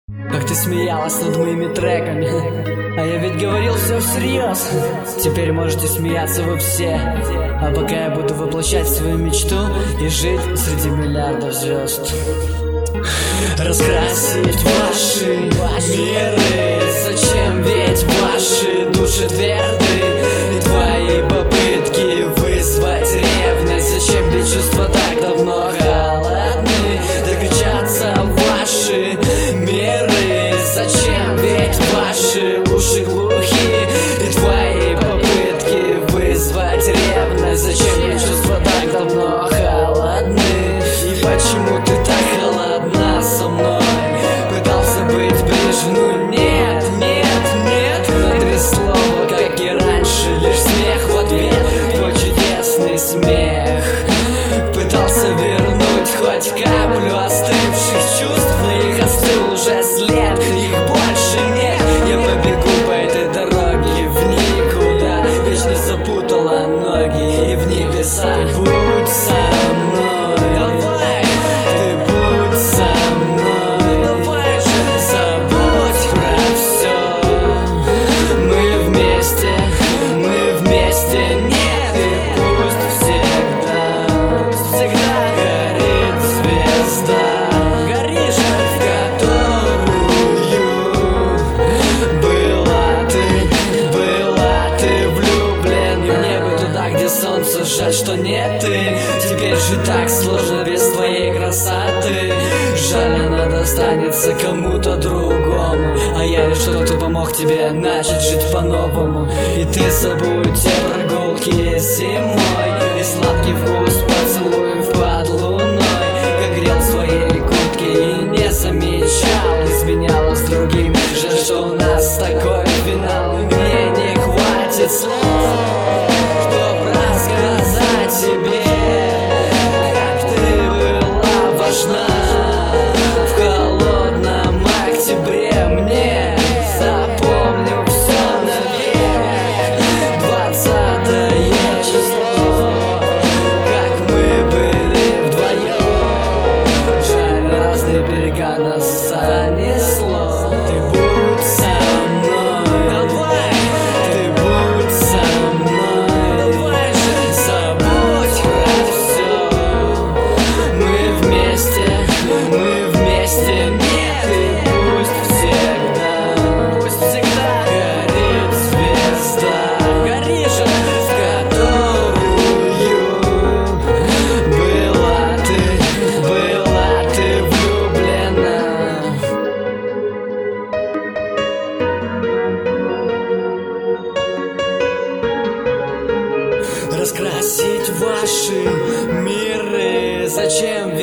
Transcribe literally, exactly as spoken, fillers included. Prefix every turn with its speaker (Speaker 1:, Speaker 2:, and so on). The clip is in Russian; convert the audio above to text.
Speaker 1: Как ты смеялась над моими треками, а я ведь говорил все всерьез. Теперь можете смеяться вы все, а пока я буду воплощать свою мечту и жить среди миллиардов звезд. Раскрасить ваши миры, зачем, ведь ваши души тверды. И твои попытки вызвать ревность, зачем, ведь чувства так давно холодны. Докричаться ваши миры, зачем, ведь ваши уши глухи. И твои попытки вызвать ревность, зачем, ведь чувства так давно холодны. И почему ты так холодна со мной? Пытался быть ближе, но нет, нет, нет. На три слова, как и раньше, лишь смех в ответ. Твой чудесный смех. Пытался вернуть хоть каплю остывших чувств, но их остыл уже след, их больше нет. Я побегу по этой дороге в никуда, вечно запутала ноги и в небеса. Будь со мной, давай, ты будь со мной, давай же, забудь про все. Мы вместе, мы вместе, нет, и пусть всегда, пусть всегда горит звезда. Гори же, в которую была ты, была ты влюблен. И в небо туда, где солнце, жаль, что нет ты. Теперь же так сложно без твоей красоты. Жаль, она достанется кому-то другому, а я лишь кто-то помог тебе начать жить по-новому. И ты забудь те прогулки зимой и сладкий вкус поцелуев под луной. Как грел в своей куртке и не замечал, изменяла с другим. Жаль, что у нас такой финал, и мне не хватит слов, чтоб рассказать тебе, как ты была важна. В холодном октябре мне запомню все навек. Двадцатое число, как мы были вдвоем. Жаль, разные берега нас занесло. Ты будь со мной, давай, ты будь со мной, давай же, забудь про все. Мы вместе, мы вместе, нет, и пусть всегда, пусть всегда горит звезда. Гори же, в которую была ты, была ты влюблена. Раскрасить ваши миры, зачем,